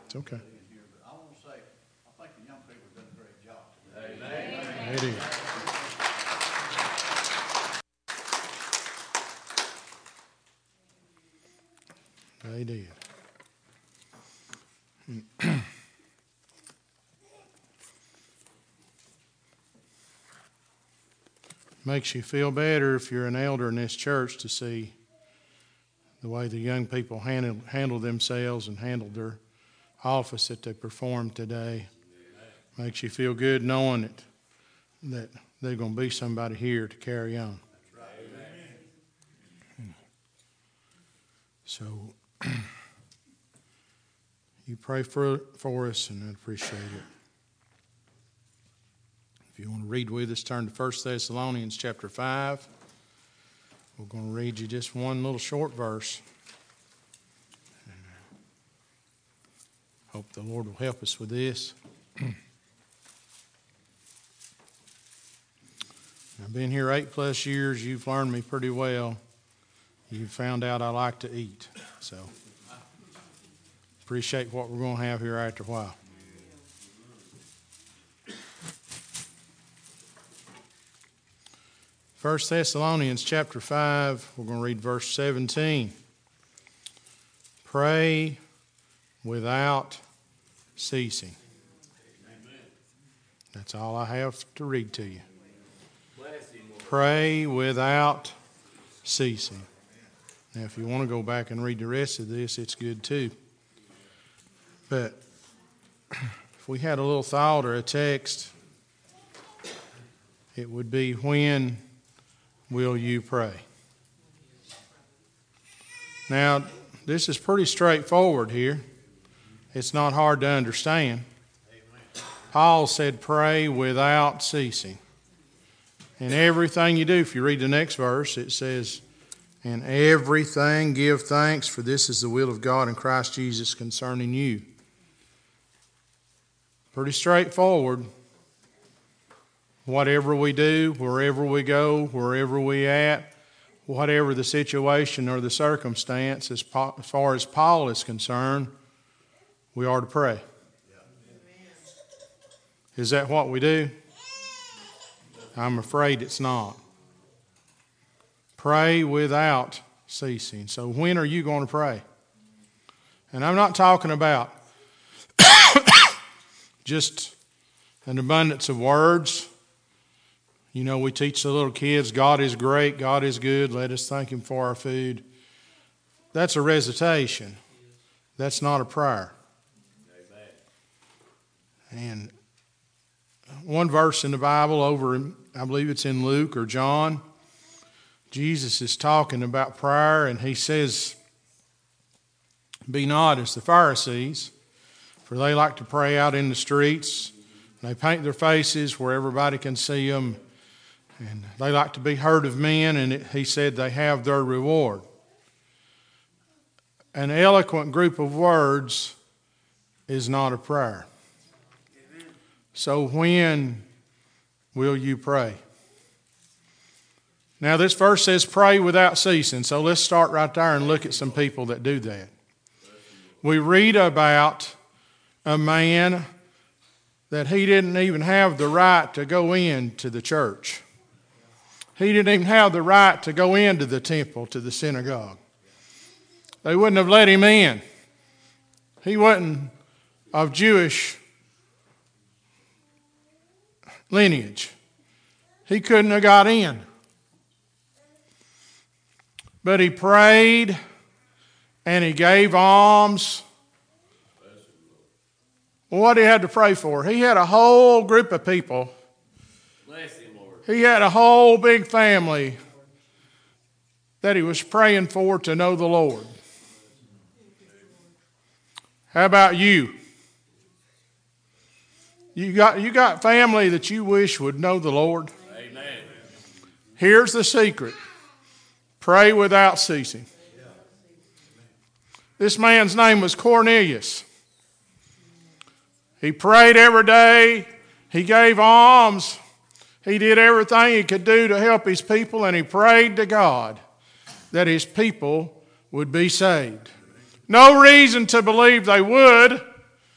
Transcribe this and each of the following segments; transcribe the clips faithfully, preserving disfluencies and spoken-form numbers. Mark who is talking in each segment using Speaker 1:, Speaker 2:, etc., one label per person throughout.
Speaker 1: It's okay.
Speaker 2: Here, but I want to say, I think the young people have done a great job today. Amen.
Speaker 1: It is. They did. Makes you feel better if you're an elder in this church to see the way the young people handle, handle themselves and handled their office that they performed today. Makes you feel good knowing it, that there's going to be somebody here to carry on. So you pray for, for us, and I appreciate it. If you want to read with us, turn to First Thessalonians chapter five. We're going to read you just one little short verse. And I hope the Lord will help us with this. I've been here eight plus years. You've learned me pretty well. You've found out I like to eat. So appreciate what we're going to have here after a while. First Thessalonians chapter five, we're going to read verse seventeen. Pray without ceasing. That's all I have to read to you. Pray without ceasing. Now, if you want to go back and read the rest of this, it's good too. But if we had a little thought or a text, it would be, when will you pray? Now, this is pretty straightforward here. It's not hard to understand. Paul said, pray without ceasing. And everything you do, if you read the next verse, it says, in everything give thanks, for this is the will of God in Christ Jesus concerning you. Pretty straightforward. Whatever we do, wherever we go, wherever we at, whatever the situation or the circumstance, as far as Paul is concerned, we are to pray. Is that what we do? I'm afraid it's not. Pray without ceasing. So when are you going to pray? And I'm not talking about just an abundance of words. You know, we teach the little kids, God is great, God is good, let us thank Him for our food. That's a recitation. That's not a prayer. And one verse in the Bible over, in, I believe it's in Luke or John, Jesus is talking about prayer, and He says, be not as the Pharisees, for they like to pray out in the streets. They paint their faces where everybody can see them. And they like to be heard of men, and it, he said they have their reward. An eloquent group of words is not a prayer. So when will you pray? Now this verse says pray without ceasing, so let's start right there and look at some people that do that. We read about a man that he didn't even have the right to go into the church. He didn't even have the right to go into the temple, to the synagogue. They wouldn't have let him in. He wasn't of Jewish lineage. He couldn't have got in. But he prayed and he gave alms. What he had to pray for? He had a whole group of people.
Speaker 3: Bless him, Lord.
Speaker 1: He had a whole big family that he was praying for to know the Lord. How about you? You got, you got family that you wish would know the Lord?
Speaker 3: Amen.
Speaker 1: Here's the secret. Pray without ceasing. This man's name was Cornelius. He prayed every day. He gave alms. He did everything he could do to help his people, and he prayed to God that his people would be saved. No reason to believe they would,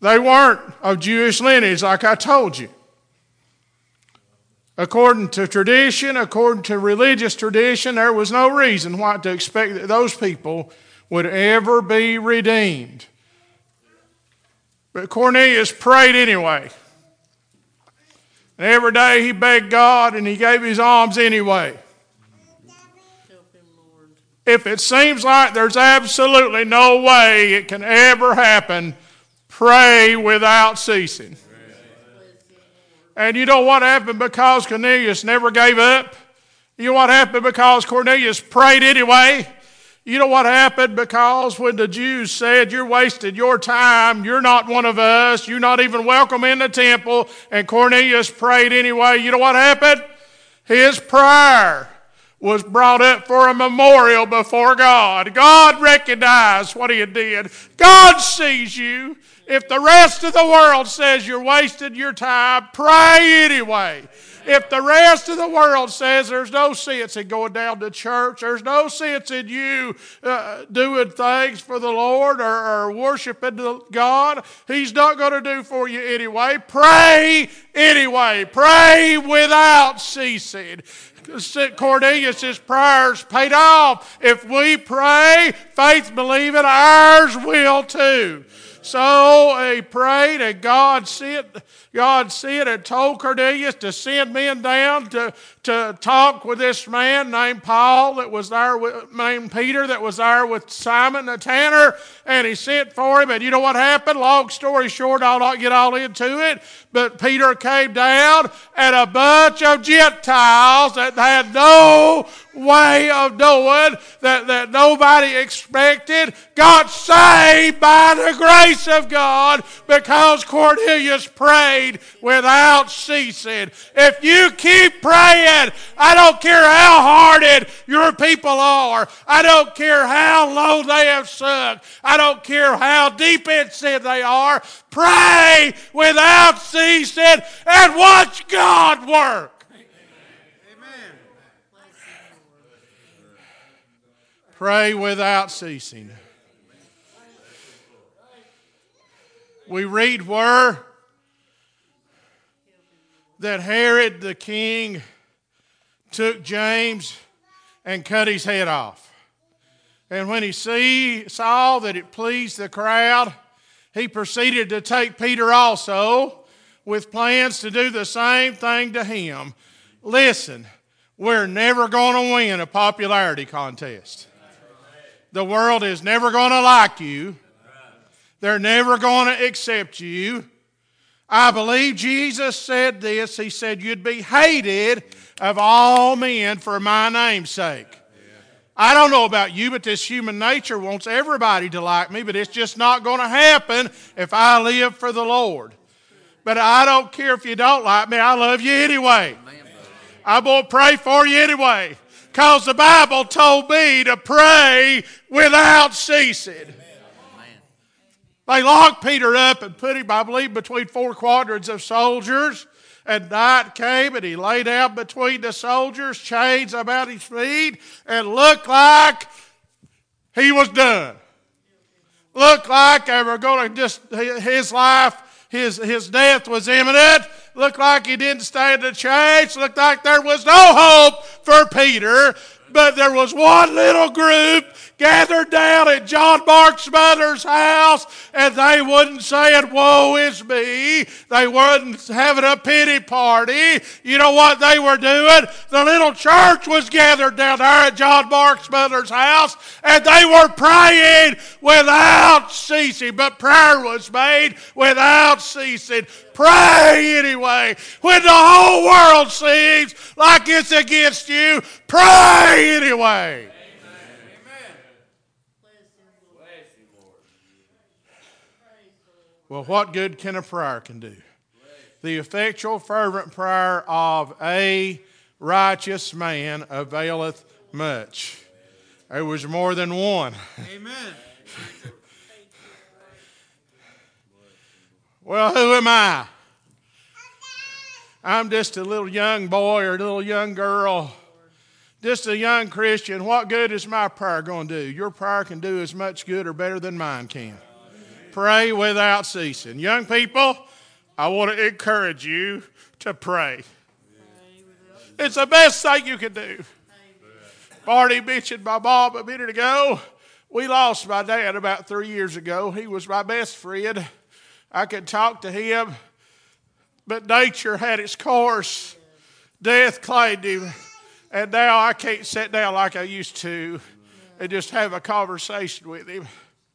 Speaker 1: They weren't of Jewish lineage like I told you. According to tradition, according to religious tradition, there was no reason why to expect that those people would ever be redeemed. But Cornelius prayed anyway. And every day he begged God and he gave his alms anyway.
Speaker 4: Help him, Lord.
Speaker 1: If it seems like there's absolutely no way it can ever happen, pray without ceasing. And you know what happened because Cornelius never gave up? You know what happened because Cornelius prayed anyway? You know what happened because when the Jews said, you're wasting your time, you're not one of us, you're not even welcome in the temple, and Cornelius prayed anyway, you know what happened? His prayer was brought up for a memorial before God. God recognized what he did. God sees you. If the rest of the world says you're wasting your time, pray anyway. If the rest of the world says there's no sense in going down to church, there's no sense in you uh, doing things for the Lord or, or worshiping God, he's not going to do for you anyway. Pray anyway. Pray without ceasing. Cornelius' prayers paid off. If we pray, faith believing, ours will too. So he prayed, and God sent, God sent and told Cornelius to send men down to, to talk with this man named Paul that was there, with, named Peter that was there with Simon the tanner, and he sent for him. And you know what happened? Long story short, I'll not get all into it, but Peter came down, and a bunch of Gentiles that had no way of knowing, that, that nobody expected, got saved by the grace of God because Cornelius prayed without ceasing. If you keep praying, I don't care how hard your people are, I don't care how low they have sunk, I don't care how deep in sin they are, pray without ceasing and watch God work. Pray without ceasing. We read where that Herod the king took James and cut his head off. And when he see, saw that it pleased the crowd, he proceeded to take Peter also with plans to do the same thing to him. Listen, we're never going to win a popularity contest. The world is never going to like you. They're never going to accept you. I believe Jesus said this. He said, you'd be hated of all men for my name's sake. I don't know about you, but this human nature wants everybody to like me, but it's just not going to happen if I live for the Lord. But I don't care if you don't like me. I love you anyway. I'm going to pray for you anyway. Because the Bible told me to pray without ceasing. Amen. They locked Peter up and put him, I believe, between four quadrants of soldiers. And night came and he lay down between the soldiers, chains about his feet, and looked like he was done. Looked like they were going to just, his life, his, his death was imminent. Looked like he didn't stand a chance. Looked like there was no hope for Peter. But there was one little group gathered down at John Mark's mother's house, and they wasn't saying, woe is me. They wasn't having a pity party. You know what they were doing? The little church was gathered down there at John Mark's mother's house, and they were praying without ceasing. But prayer was made without ceasing. Pray anyway. When the whole world seems like it's against you, pray anyway. Well, what good can a prayer can do? The effectual fervent prayer of a righteous man availeth much. There was more than one.
Speaker 5: Amen.
Speaker 1: Well, who am I? I'm just a little young boy or a little young girl, just a young Christian. What good is my prayer going to do? Your prayer can do as much good or better than mine can. Pray without ceasing. Young people, I want to encourage you to pray. It's the best thing you can do. Barney mentioned my mom a minute ago. We lost my dad about three years ago. He was my best friend. I could talk to him, but nature had its course. Death claimed him, and now I can't sit down like I used to and just have a conversation with him.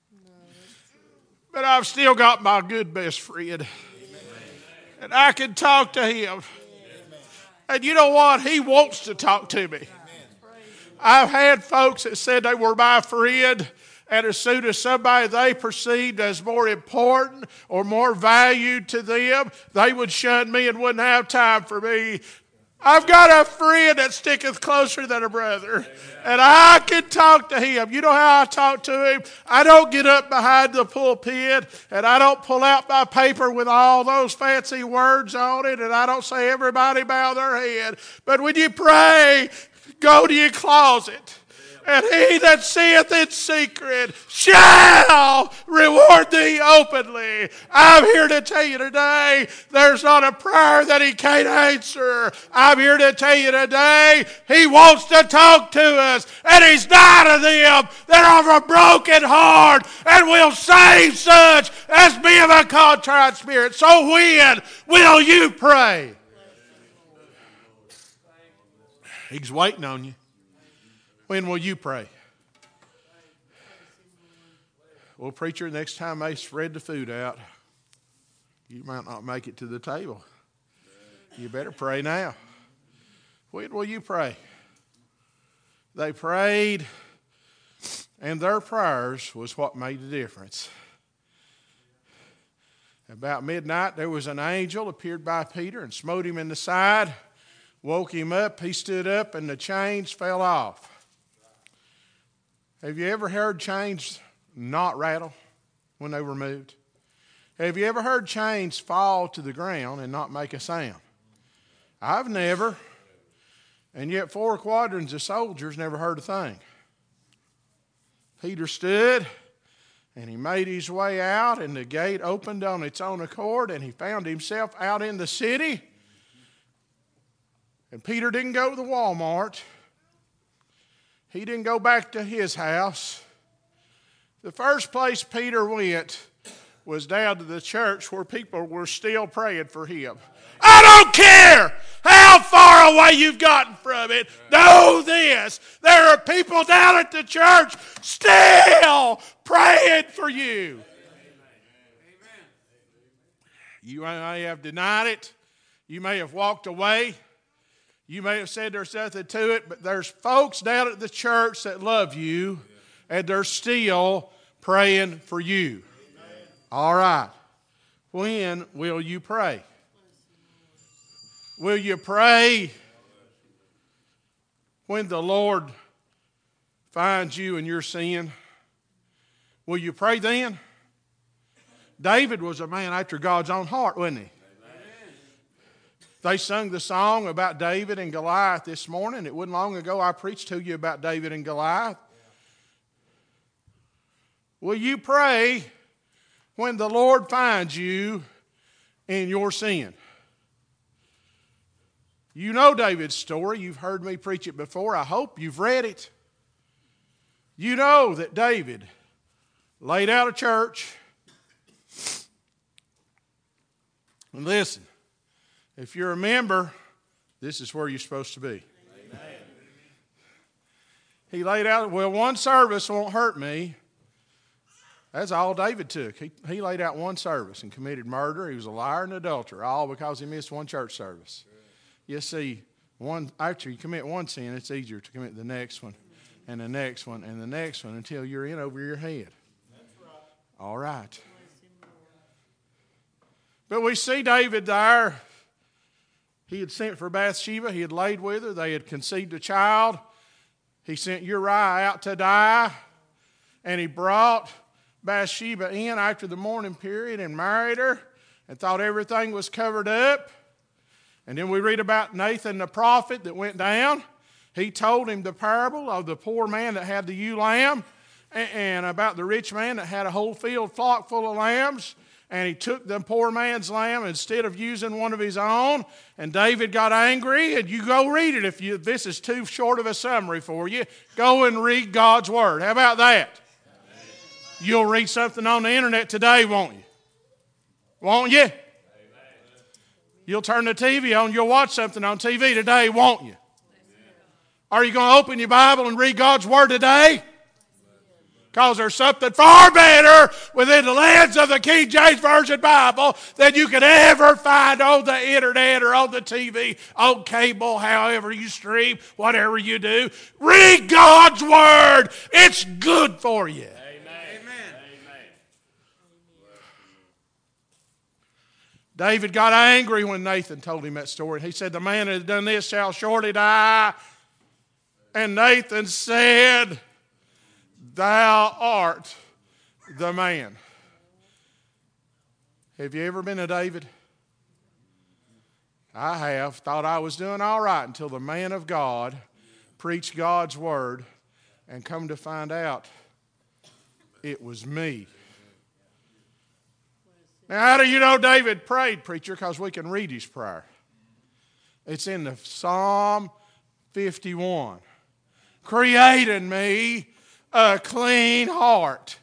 Speaker 1: But I've still got my good best friend, and I can talk to him. And you know what? He wants to talk to me. I've had folks that said they were my friend, and as soon as somebody they perceived as more important or more valued to them, they would shun me and wouldn't have time for me. I've got a friend that sticketh closer than a brother, and I can talk to him. You know how I talk to him? I don't get up behind the pulpit, and I don't pull out my paper with all those fancy words on it, and I don't say everybody bow their head. But when you pray, go to your closet. And he that seeth in secret shall reward thee openly. I'm here to tell you today, there's not a prayer that he can't answer. I'm here to tell you today, he wants to talk to us. And he's not of them that are of a broken heart and will save such as be of a contrite spirit. So when will you pray? He's waiting on you. When will you pray? Well, preacher, next time they spread the food out, you might not make it to the table. You better pray now. When will you pray? They prayed, and their prayers was what made the difference. About midnight, there was an angel appeared by Peter and smote him in the side, woke him up. He stood up, and the chains fell off. Have you ever heard chains not rattle when they were moved? Have you ever heard chains fall to the ground and not make a sound? I've never. And yet four quadrants of soldiers never heard a thing. Peter stood, and he made his way out, and the gate opened on its own accord, and he found himself out in the city. And Peter didn't go to the Walmart. He didn't go back to his house. The first place Peter went was down to the church where people were still praying for him. I don't care how far away you've gotten from it. Know this. There are people down at the church still praying for you. You may have denied it. You may have walked away. You may have said there's nothing to it, but there's folks down at the church that love you, and they're still praying for you. All right. When will you pray? Will you pray when the Lord finds you in your sin? Will you pray then? David was a man after God's own heart, wasn't he? They sung the song about David and Goliath this morning. It wasn't long ago I preached to you about David and Goliath. Will you pray when the Lord finds you in your sin? You know David's story. You've heard me preach it before. I hope you've read it. You know that David laid out a church. And listen. If you're a member, this is where you're supposed to be. Amen. He laid out, well, one service won't hurt me. That's all David took. He, he laid out one service and committed murder. He was a liar and adulterer, all because he missed one church service. You see, one after you commit one sin, it's easier to commit the next one and the next one and the next one until you're in over your head. That's right. All right. But we see David there. He had sent for Bathsheba. He had laid with her. They had conceived a child. He sent Uriah out to die. And he brought Bathsheba in after the mourning period and married her and thought everything was covered up. And then we read about Nathan the prophet that went down. He told him the parable of the poor man that had the ewe lamb. and about the rich man that had a whole field flock full of lambs, and he took the poor man's lamb instead of using one of his own, and David got angry, and you go read it. If you this is too short of a summary for you, go and read God's Word. How about that? Amen. You'll read something on the internet today, won't you? Won't you? Amen. You'll turn the T V on, you'll watch something on T V today, won't you? Amen. Are you going to open your Bible and read God's Word today? Because there's something far better within the lens of the King James Version Bible than you could ever find on the internet or on the T V, on cable, however you stream, whatever you do. Read God's Word. It's good for you.
Speaker 3: Amen. Amen.
Speaker 1: David got angry when Nathan told him that story. He said, the man that has done this shall surely die. And Nathan said, thou art the man. Have you ever been a David? I have. Thought I was doing all right until the man of God preached God's word and come to find out it was me. Now, how do you know David prayed, preacher? Because we can read his prayer. It's in the Psalm fifty-one. Create in me a clean heart.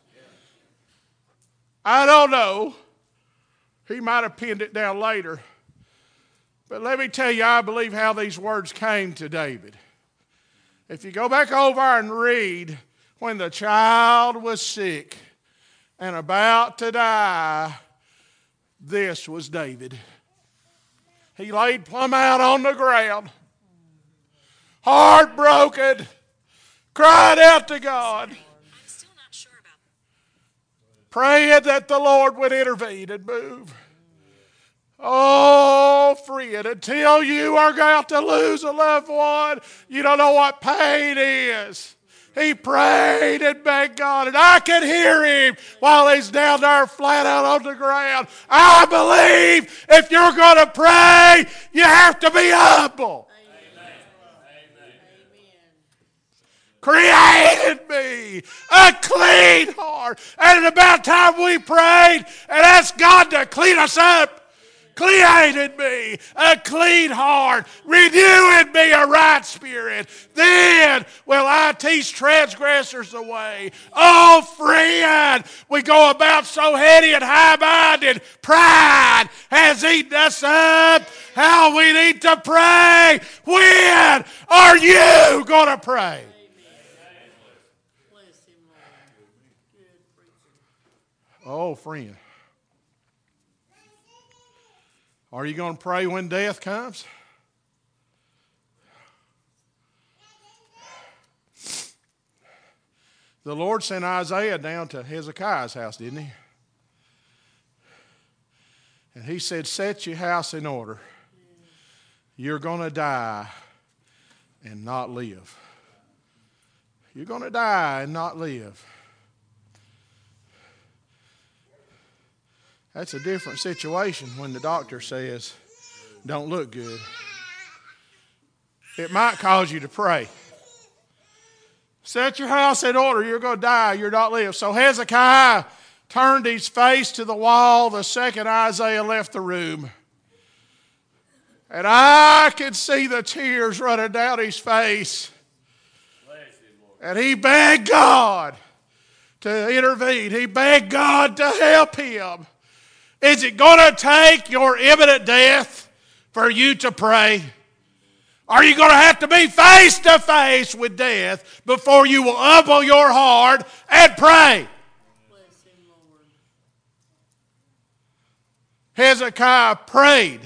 Speaker 1: I don't know. He might have pinned it down later. But let me tell you, I believe how these words came to David. If you go back over and read when the child was sick and about to die, this was David. He laid plumb out on the ground, heartbroken, cried out to God,
Speaker 5: I'm still not sure about
Speaker 1: praying that the Lord would intervene and move. Oh, friend, until you are going to lose a loved one, you don't know what pain is. He prayed and begged God, and I could hear him while he's down there flat out on the ground. I believe if you're going to pray, you have to be humble. Created me a clean heart. And it's about time we prayed and asked God to clean us up. Created me a clean heart. Renew in me a right spirit. Then will I teach transgressors the way. Oh, friend, we go about so heady and high-minded. Pride has eaten us up. How we need to pray. When are you going to pray? Oh, friend. Are you going to pray when death comes? The Lord sent Isaiah down to Hezekiah's house, didn't he? And he said, set your house in order. You're going to die and not live. You're going to die and not live. That's a different situation when the doctor says, don't look good. It might cause you to pray. Set your house in order. You're going to die. You're not live. So Hezekiah turned his face to the wall the second Isaiah left the room. And I could see the tears running down his face. And he begged God to intervene. He begged God to help him. Is it going to take your imminent death for you to pray? Are you going to have to be face to face with death before you will humble your heart and pray?
Speaker 4: Bless him, Lord.
Speaker 1: Hezekiah prayed.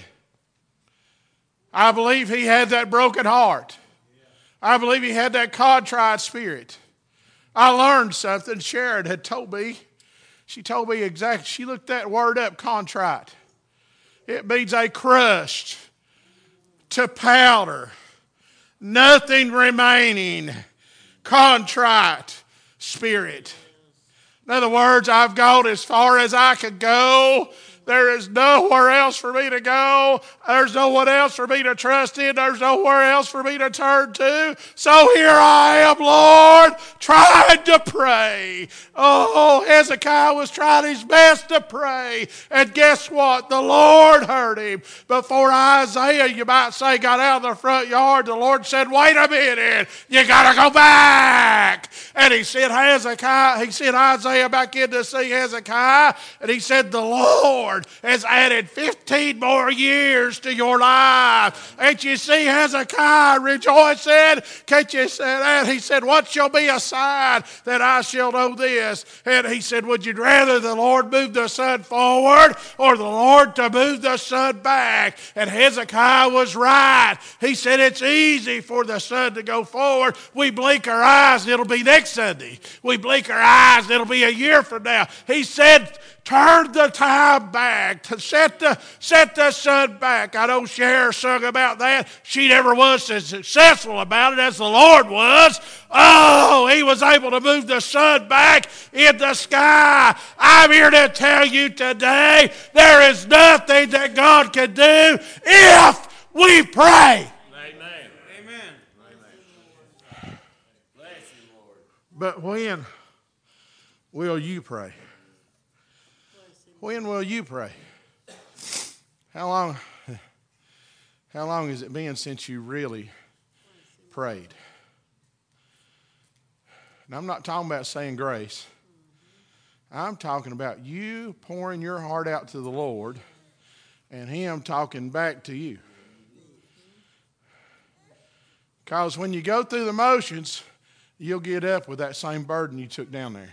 Speaker 1: I believe he had that broken heart. I believe he had that contrite spirit. I learned something Sharon had told me. She told me exactly, she looked that word up, contrite. It means a crushed to powder, nothing remaining, contrite spirit. In other words, I've gone as far as I could go. There is nowhere else for me to go. There's no one else for me to trust in. There's nowhere else for me to turn to. So here I am, Lord, trying to pray. Oh, Hezekiah was trying his best to pray. And guess what? The Lord heard him. Before Isaiah, you might say, got out of the front yard, the Lord said, wait a minute. You got to go back. And he sent Hezekiah, he sent Isaiah back in to see Hezekiah. And he said, the Lord has added fifteen more years to your life. Can't you see Hezekiah rejoicing? Can't you say that? He said, what shall be a sign that I shall know this? And he said, would you rather the Lord move the sun forward or the Lord to move the sun back? And Hezekiah was right. He said, it's easy for the sun to go forward. We blink our eyes and it'll be next Sunday. We blink our eyes and it'll be a year from now. He said, turn the time back, to set the, set the sun back. I know Cher sung about that. She never was as successful about it as the Lord was. Oh, he was able to move the sun back in the sky. I'm here to tell you today, there is nothing that God can do if we pray.
Speaker 3: Amen. Amen. Bless you, Lord.
Speaker 1: But when will you pray? When will you pray? How long, how long has it been since you really prayed? And I'm not talking about saying grace. I'm talking about you pouring your heart out to the Lord and Him talking back to you. Because when you go through the motions, you'll get up with that same burden you took down there.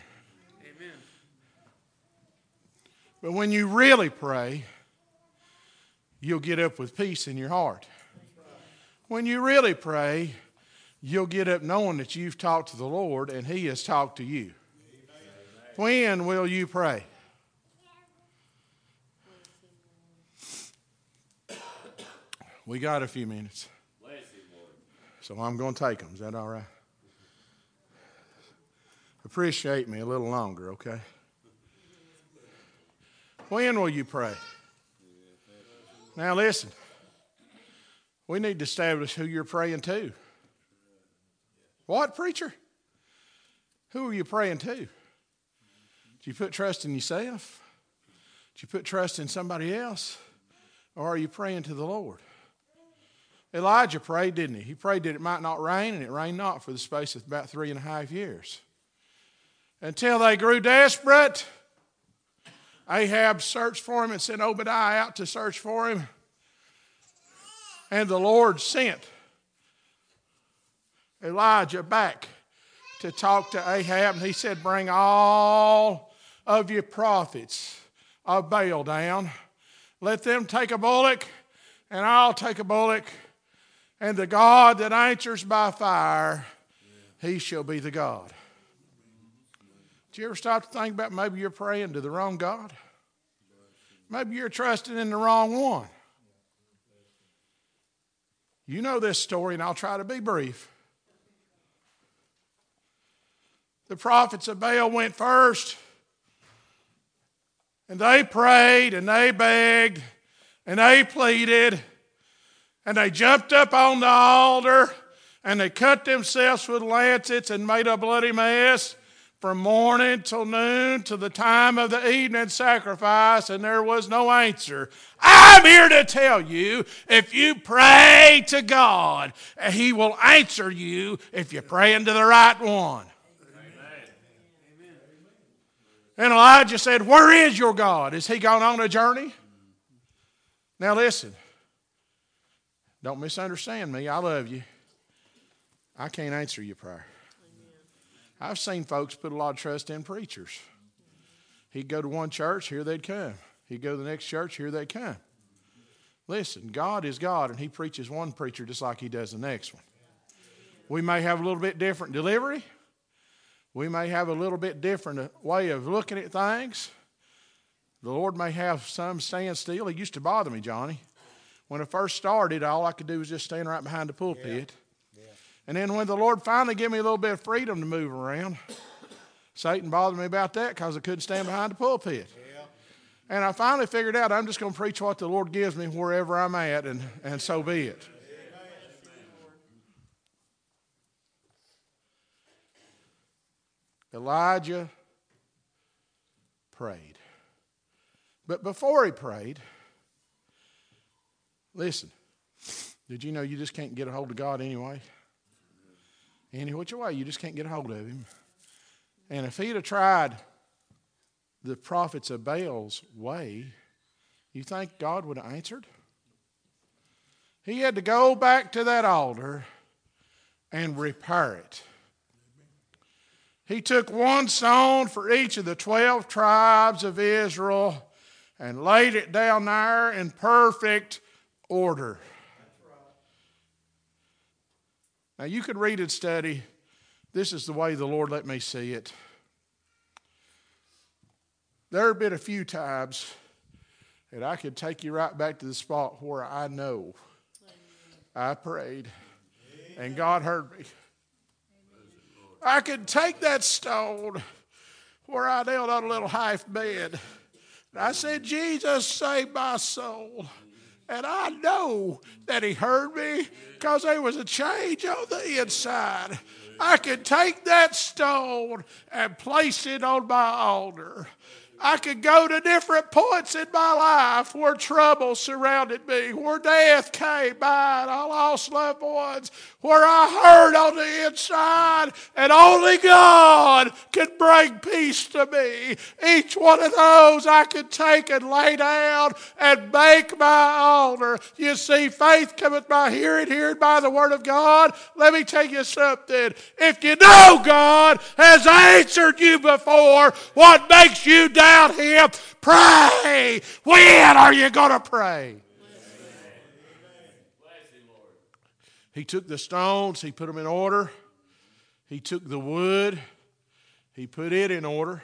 Speaker 1: But when you really pray, you'll get up with peace in your heart. When you really pray, you'll get up knowing that you've talked to the Lord and He has talked to you. When will you pray? We got a few minutes. So I'm going to take them. Is that all right? Appreciate me a little longer, okay? When will you pray? Now listen, we need to establish who you're praying to. What, preacher? Who are you praying to? Did you put trust in yourself? Did you put trust in somebody else? Or are you praying to the Lord? Elijah prayed, didn't he? He prayed that it might not rain, and it rained not for the space of about three and a half years. Until they grew desperate, Ahab searched for him and sent Obadiah out to search for him. And the Lord sent Elijah back to talk to Ahab. And he said, bring all of your prophets of Baal down. Let them take a bullock, and I'll take a bullock. And the God that answers by fire, He shall be the God. Did you ever stop to think about maybe you're praying to the wrong God? Maybe you're trusting in the wrong one. You know this story, and I'll try to be brief. The prophets of Baal went first, and they prayed, and they begged, and they pleaded, and they jumped up on the altar, and they cut themselves with lancets and made a bloody mess from morning till noon to the time of the evening sacrifice, and there was no answer. I'm here to tell you, if you pray to God, He will answer you if you're praying to the right one. Amen. And Elijah said, where is your God? Has He gone on a journey? Now listen, don't misunderstand me. I love you. I can't answer your prayer. I've seen folks put a lot of trust in preachers. He'd go to one church, here they'd come. He'd go to the next church, here they'd come. Listen, God is God, and He preaches one preacher just like He does the next one. We may have a little bit different delivery. We may have a little bit different way of looking at things. The Lord may have some stand still. It used to bother me, Johnny. When I first started, all I could do was just stand right behind the pulpit. Yeah. Yeah. And then when the Lord finally gave me a little bit of freedom to move around, Satan bothered me about that because I couldn't stand behind the pulpit. Yeah. And I finally figured out I'm just going to preach what the Lord gives me wherever I'm at, and, and so be it. Elijah prayed. But before he prayed, listen, did you know you just can't get a hold of God anyway? Any which way, you just can't get a hold of him. And if he'd have tried the prophets of Baal's way, you think God would have answered? He had to go back to that altar and repair it. He took one stone for each of the twelve tribes of Israel and laid it down there in perfect order. Now you could read and study. This is the way the Lord let me see it. There have been a few times that I could take you right back to the spot where I know I prayed and God heard me. I could take that stone where I knelt on a little half bed. And I said, Jesus, save my soul. And I know that he heard me because there was a change on the inside. I could take that stone and place it on my altar. I could go to different points in my life where trouble surrounded me, where death came by and I lost loved ones, where I hurt on the inside, and only God could bring peace to me. Each one of those I could take and lay down and make my altar. You see, faith cometh by hearing, hearing by the word of God. Let me tell you something. If you know God has answered you before, what makes you doubt him? Pray. When are you going to pray? He took the stones, he put them in order. He took the wood, he put it in order.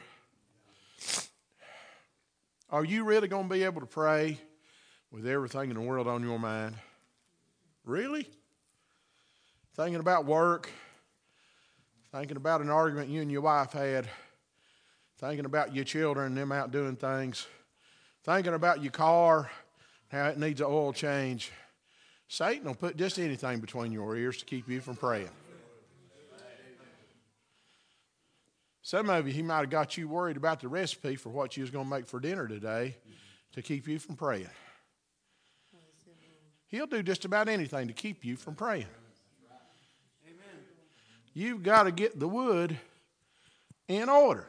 Speaker 1: Are you really going to be able to pray with everything in the world on your mind? Really? Thinking about work, thinking about an argument you and your wife had, thinking about your children and them out doing things, thinking about your car, how it needs an oil change. Satan will put just anything between your ears to keep you from praying. Some of you, he might have got you worried about the recipe for what you was going to make for dinner today to keep you from praying. He'll do just about anything to keep you from praying. You've got to get the wood in order.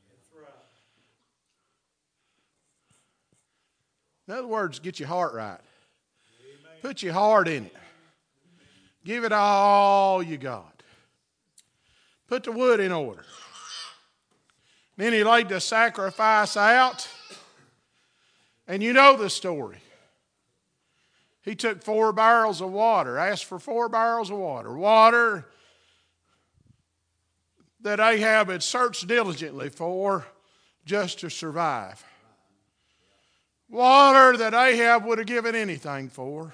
Speaker 1: In other words, get your heart right. Put your heart in it. Give it all you got. Put the wood in order. Then he laid the sacrifice out. And you know the story. He took four barrels of water, asked for four barrels of water. Water that Ahab had searched diligently for just to survive. Water that Ahab would have given anything for.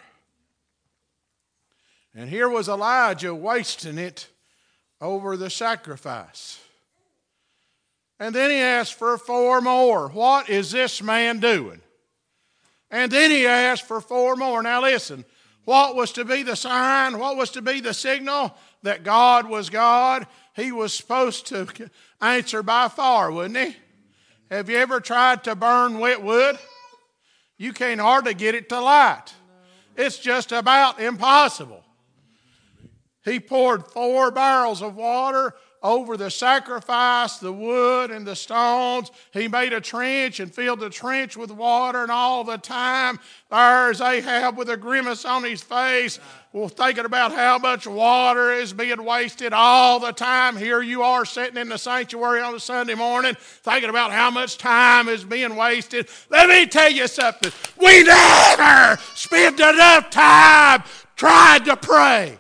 Speaker 1: And here was Elijah wasting it over the sacrifice. And then he asked for four more. What is this man doing? And then he asked for four more. Now listen, what was to be the sign? What was to be the signal that God was God? He was supposed to answer by fire, wouldn't he? Have you ever tried to burn wet wood? You can't hardly get it to light. It's just about impossible. He poured four barrels of water over the sacrifice, the wood, and the stones. He made a trench and filled the trench with water, and all the time there's Ahab with a grimace on his face, well, thinking about how much water is being wasted all the time. Here you are sitting in the sanctuary on a Sunday morning thinking about how much time is being wasted. Let me tell you something. We never spend enough time trying to pray.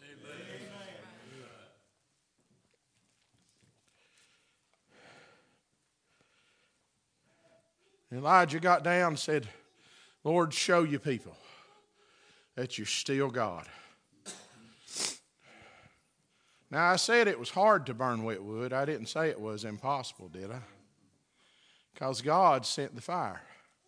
Speaker 1: Elijah got down and said, Lord, show you people that you're still God. Now, I said it was hard to burn wet wood. I didn't say it was impossible, did I? Because God sent the fire.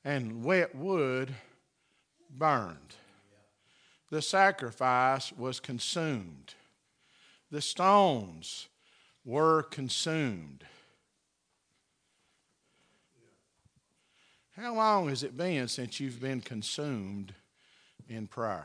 Speaker 1: and wet wood burned. The sacrifice was consumed. The stones were consumed. How long has it been since you've been consumed in prayer?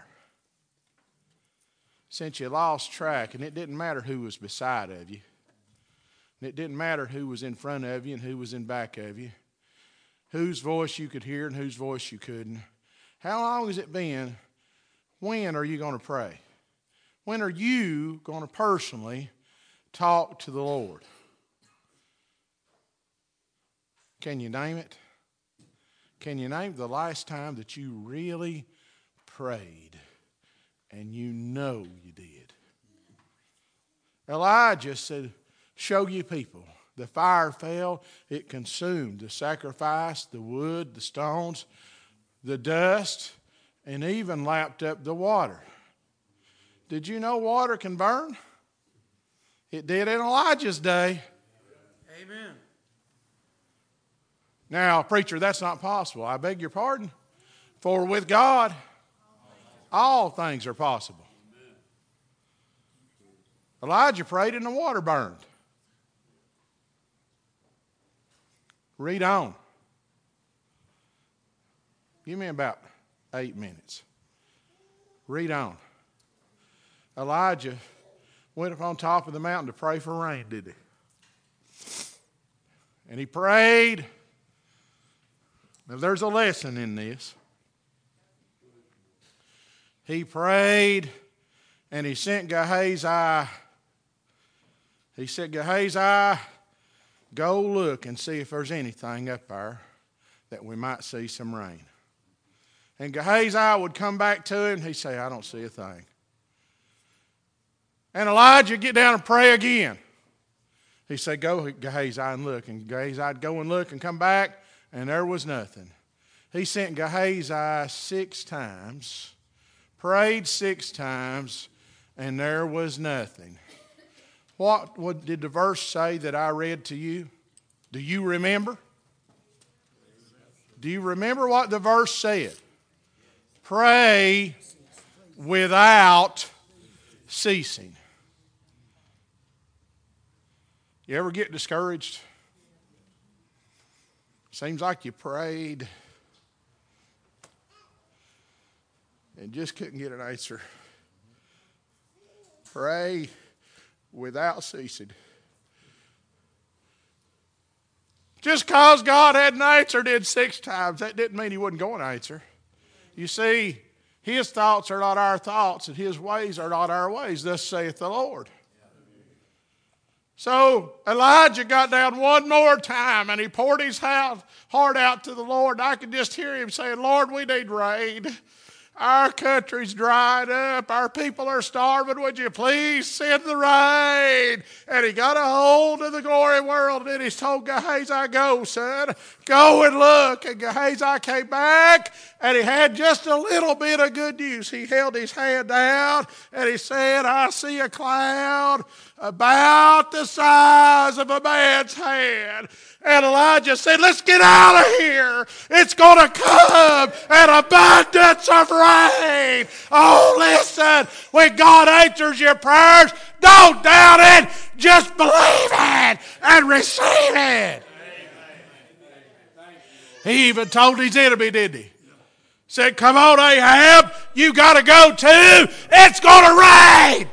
Speaker 1: Since you lost track, and it didn't matter who was beside of you. And it didn't matter who was in front of you and who was in back of you. Whose voice you could hear and whose voice you couldn't. How long has it been? When are you going to pray? When are you going to personally talk to the Lord? Can you name it? Can you name the last time that you really prayed and you know you did? Elijah said, show you people. The fire fell, it consumed the sacrifice, the wood, the stones, the dust, and even lapped up the water. Did you know water can burn? It did in Elijah's day.
Speaker 3: Amen.
Speaker 1: Now, preacher, that's not possible. I beg your pardon. For with God, all things are possible. Elijah prayed and the water burned. Read on. Give me about eight minutes. Read on. Elijah went up on top of the mountain to pray for rain, did he? And he prayed. Now there's a lesson in this. He prayed and he sent Gehazi. He said, Gehazi, go look and see if there's anything up there that we might see some rain. And Gehazi would come back to him and he'd say, I don't see a thing. And Elijah would get down and pray again. He said, go Gehazi and look. And Gehazi would go and look and come back and there was nothing. He sent Gehazi six times, prayed six times, and there was nothing. What, what did the verse say that I read to you? Do you remember? Do you remember what the verse said? Pray without ceasing. You ever get discouraged? Seems like you prayed and just couldn't get an answer. Pray without ceasing. Just because God hadn't answered it six times, that didn't mean he wasn't going to answer. You see, his thoughts are not our thoughts, and his ways are not our ways. Thus saith the Lord. So Elijah got down one more time, and he poured his heart out to the Lord. I could just hear him saying, Lord, we need rain. Our country's dried up. Our people are starving. Would you please send the rain? And he got a hold of the glory world, and he told Gehazi, go, son. Go and look. And Gehazi came back, and he had just a little bit of good news. He held his hand down, and he said, I see a cloud about the size of a man's hand. And Elijah said, let's get out of here. It's going to come an abundance of rain. Oh, listen, when God answers your prayers, don't doubt it. Just believe it and receive it. He even told his enemy, didn't he? Said, come on, Ahab, you got to go too. It's going to rain.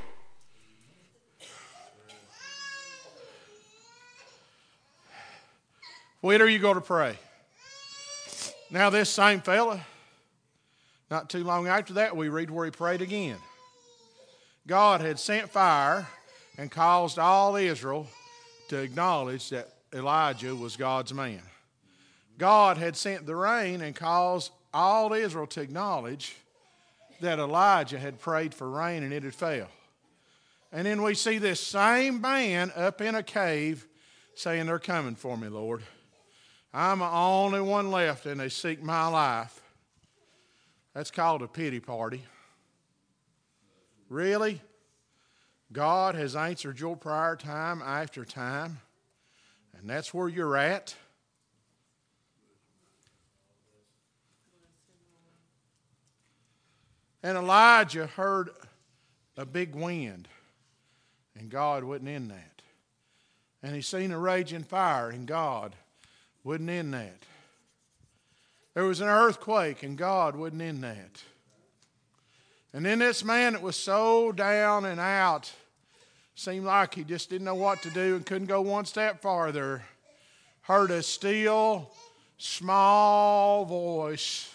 Speaker 1: When are you going to pray? Now this same fella, not too long after that, we read where he prayed again. God had sent fire and caused all Israel to acknowledge that Elijah was God's man. God had sent the rain and caused all Israel to acknowledge that Elijah had prayed for rain and it had failed. And then we see this same man up in a cave saying, they're coming for me, Lord. I'm the only one left and they seek my life. That's called a pity party. Really? God has answered your prayer time after time, and that's where you're at? And Elijah heard a big wind, and God wasn't in that. And he seen a raging fire, and God wasn't in that. There was an earthquake, and God wasn't in that. And then this man that was so down and out, seemed like he just didn't know what to do and couldn't go one step farther, heard a still, small voice.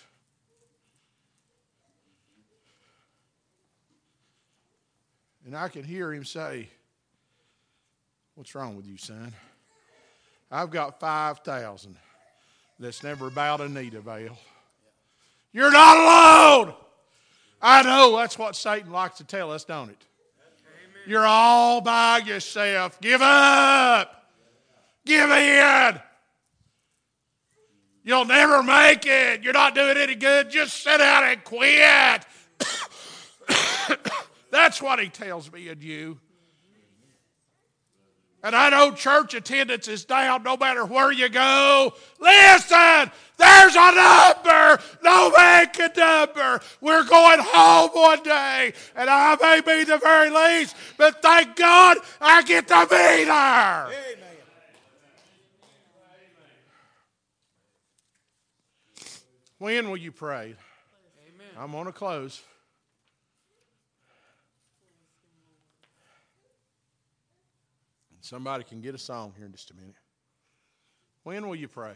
Speaker 1: And I could hear him say, "What's wrong with you, son? I've got five thousand that's never bowed a knee to Baal. You're not alone." I know that's what Satan likes to tell us, don't it? Amen. You're all by yourself. Give up. Give in. You'll never make it. You're not doing any good. Just sit down and quit. That's what he tells me and you. And I know church attendance is down no matter where you go. Listen, there's a number no man can number. We're going home one day, and I may be the very least, but thank God I get to be there. Amen. When will you pray? Amen. I'm going to close. Somebody can get a song here in just a minute. When will you pray?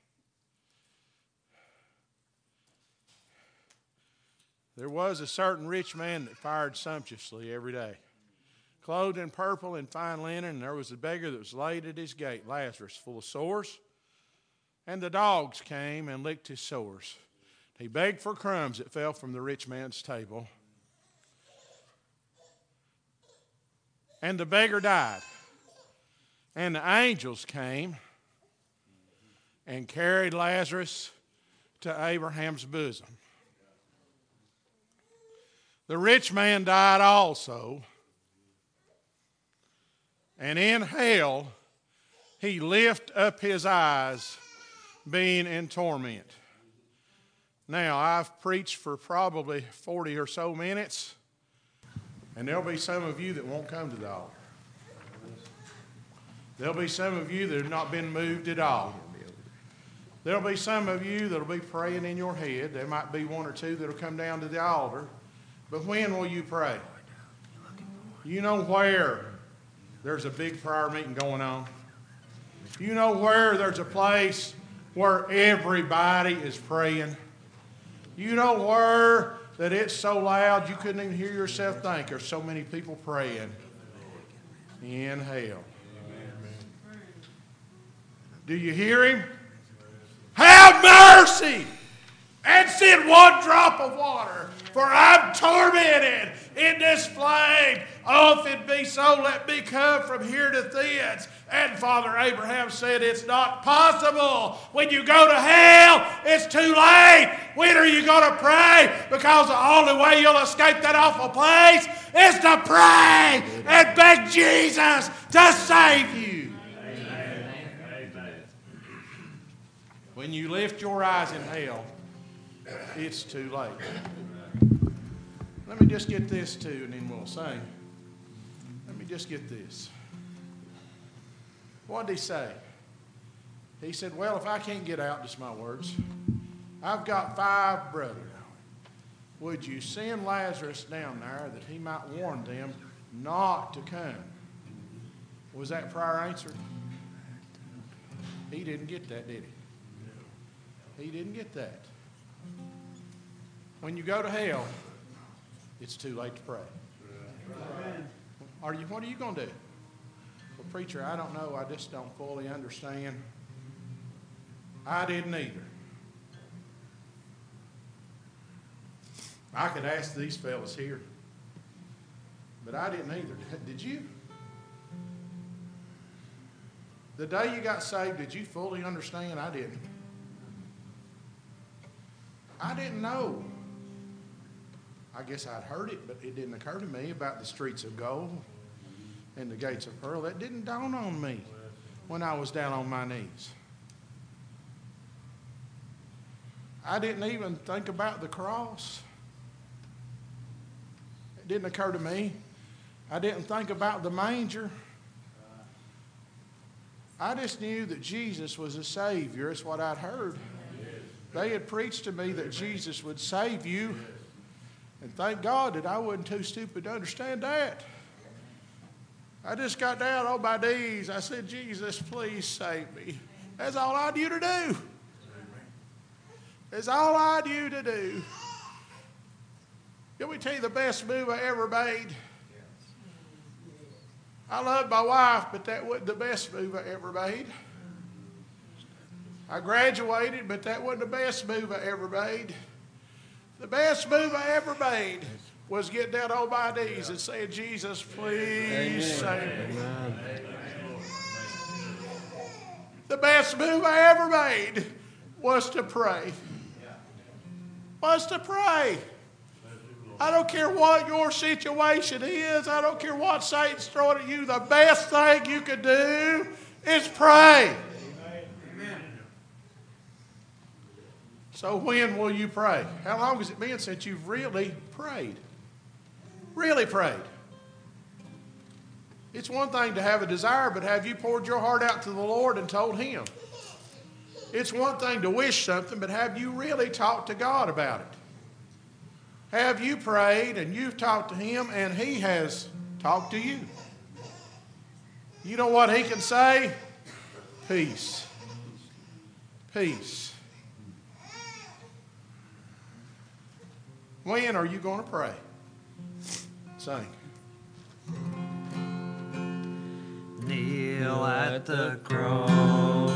Speaker 1: There was a certain rich man that fared sumptuously every day, clothed in purple and fine linen, and there was a beggar that was laid at his gate, Lazarus, full of sores. And the dogs came and licked his sores. He begged for crumbs that fell from the rich man's table. And the beggar died. And the angels came and carried Lazarus to Abraham's bosom. The rich man died also. And in hell he lifted up his eyes, being in torment. Now, I've preached for probably forty or so minutes, and there'll be some of you that won't come to the altar. There'll be some of you that have not been moved at all. There'll be some of you that'll be praying in your head. There might be one or two that'll come down to the altar. But when will you pray? You know where there's a big prayer meeting going on? You know where there's a place where everybody is praying? You know where that it's so loud you couldn't even hear yourself think? There's so many people praying in hell. Do you hear him? Have mercy and send one drop of water, for I'm tormented in this flame. Oh, if it be so, let me come from here to thence. And Father Abraham said, it's not possible. When you go to hell, it's too late. When are you going to pray? Because the only way you'll escape that awful place is to pray and beg Jesus to save you. When you lift your eyes in hell, it's too late. Let me just get this too, and then we'll sing. Let me just get this. What did he say? He said, well, if I can't get out, just my words, I've got five brothers. Would you send Lazarus down there that he might warn them not to come? Was that prayer answered? He didn't get that, did he? He didn't get that. When you go to hell, it's too late to pray. Are you? What are you going to do? Well, preacher, I don't know. I just don't fully understand. I didn't either. I could ask these fellas here, but I didn't either. Did you? The day you got saved, did you fully understand? I didn't. I didn't know. I guess I'd heard it, but it didn't occur to me about the streets of gold and the gates of pearl. That didn't dawn on me when I was down on my knees. I didn't even think about the cross. didn't occur to me. I didn't think about the manger. I just knew that Jesus was a Savior. That's what I'd heard. They had preached to me that Jesus would save you. And thank God that I wasn't too stupid to understand that. I just got down on my knees. I said, Jesus, please save me. That's all I knew to do. That's all I knew to do. Let me tell you the best move I ever made. I loved my wife, but that wasn't the best move I ever made. I graduated, but that wasn't the best move I ever made. The best move I ever made was getting down on my knees and saying, Jesus, please save me. The best move I ever made was to pray. Was to pray. I don't care what your situation is. I don't care what Satan's throwing at you. The best thing you can do is pray. Amen. So when will you pray? How long has it been since you've really prayed? Really prayed. It's one thing to have a desire, but have you poured your heart out to the Lord and told Him? It's one thing to wish something, but have you really talked to God about it? Have you prayed and you've talked to Him and He has talked to you? You know what He can say? Peace. Peace. When are you going to pray? Sing.
Speaker 6: Kneel at the cross.